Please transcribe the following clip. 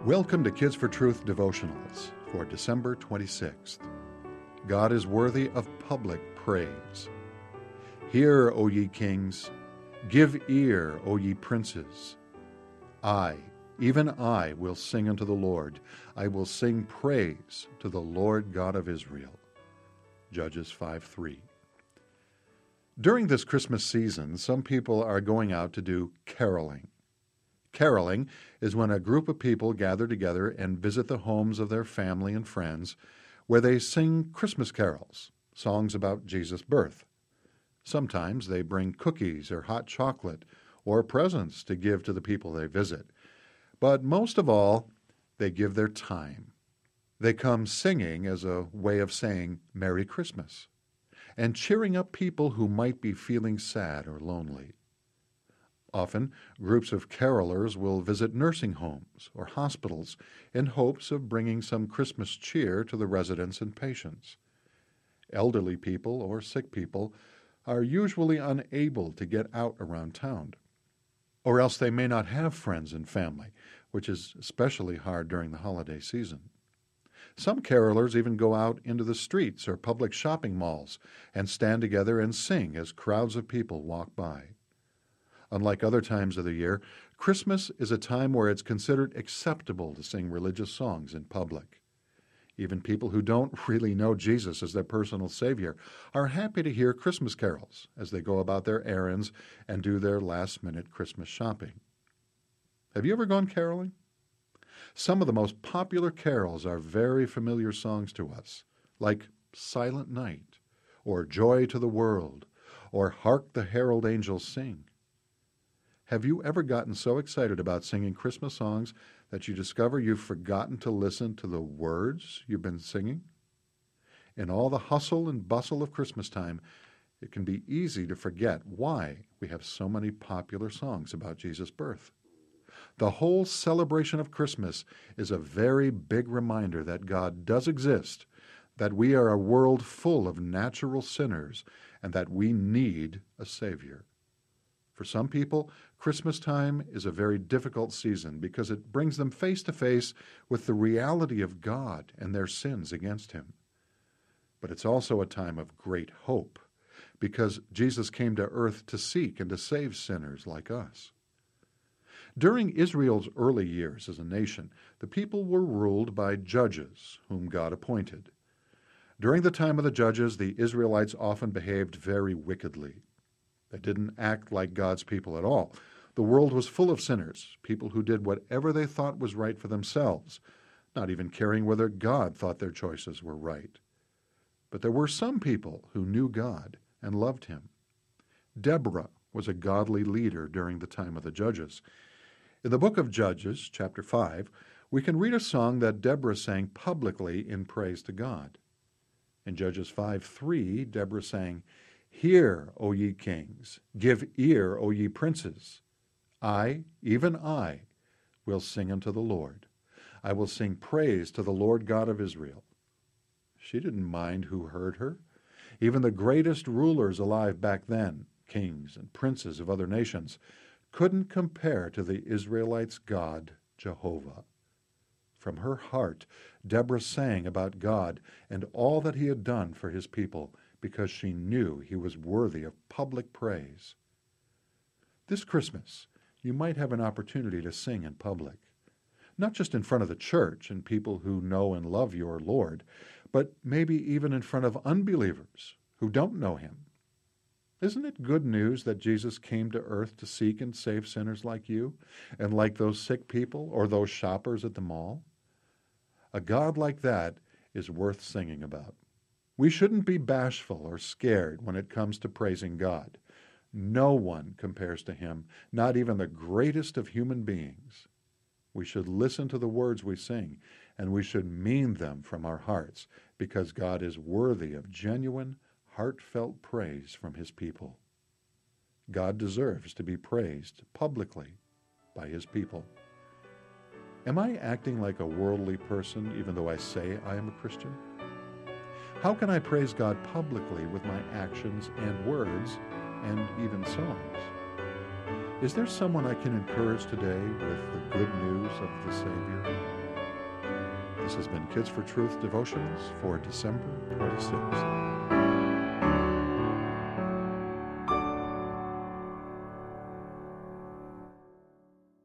Welcome to Kids for Truth devotionals for December 26th. God is worthy of public praise. Hear, O ye kings, give ear, O ye princes. I, even I, will sing unto the Lord. I will sing praise to the Lord God of Israel. Judges 5:3. During this Christmas season, some people are going out to do caroling. Caroling is when a group of people gather together and visit the homes of their family and friends, where they sing Christmas carols, songs about Jesus' birth. Sometimes they bring cookies or hot chocolate or presents to give to the people they visit. But most of all, they give their time. They come singing as a way of saying Merry Christmas and cheering up people who might be feeling sad or lonely. Often, groups of carolers will visit nursing homes or hospitals in hopes of bringing some Christmas cheer to the residents and patients. Elderly people or sick people are usually unable to get out around town, or else they may not have friends and family, which is especially hard during the holiday season. Some carolers even go out into the streets or public shopping malls and stand together and sing as crowds of people walk by. Unlike other times of the year, Christmas is a time where it's considered acceptable to sing religious songs in public. Even people who don't really know Jesus as their personal Savior are happy to hear Christmas carols as they go about their errands and do their last-minute Christmas shopping. Have you ever gone caroling? Some of the most popular carols are very familiar songs to us, like Silent Night, or Joy to the World, or Hark the Herald Angels Sing. Have you ever gotten so excited about singing Christmas songs that you discover you've forgotten to listen to the words you've been singing? In all the hustle and bustle of Christmas time, it can be easy to forget why we have so many popular songs about Jesus' birth. The whole celebration of Christmas is a very big reminder that God does exist, that we are a world full of natural sinners, and that we need a Savior. For some people, Christmas time is a very difficult season because it brings them face to face with the reality of God and their sins against Him. But it's also a time of great hope because Jesus came to earth to seek and to save sinners like us. During Israel's early years as a nation, the people were ruled by judges whom God appointed. During the time of the judges, the Israelites often behaved very wickedly. They didn't act like God's people at all. The world was full of sinners, people who did whatever they thought was right for themselves, not even caring whether God thought their choices were right. But there were some people who knew God and loved Him. Deborah was a godly leader during the time of the judges. In the book of Judges, chapter 5, we can read a song that Deborah sang publicly in praise to God. In Judges 5:3, Deborah sang, Hear, O ye kings, give ear, O ye princes. I, even I, will sing unto the Lord. I will sing praise to the Lord God of Israel. She didn't mind who heard her. Even the greatest rulers alive back then, kings and princes of other nations, couldn't compare to the Israelites' God, Jehovah. From her heart, Deborah sang about God and all that He had done for His people, because she knew He was worthy of public praise. This Christmas, you might have an opportunity to sing in public, not just in front of the church and people who know and love your Lord, but maybe even in front of unbelievers who don't know Him. Isn't it good news that Jesus came to earth to seek and save sinners like you and like those sick people or those shoppers at the mall? A God like that is worth singing about. We shouldn't be bashful or scared when it comes to praising God. No one compares to Him, not even the greatest of human beings. We should listen to the words we sing, and we should mean them from our hearts, because God is worthy of genuine, heartfelt praise from His people. God deserves to be praised publicly by His people. Am I acting like a worldly person even though I say I am a Christian? How can I praise God publicly with my actions and words and even songs? Is there someone I can encourage today with the good news of the Savior? This has been Kids for Truth devotionals for December 26th.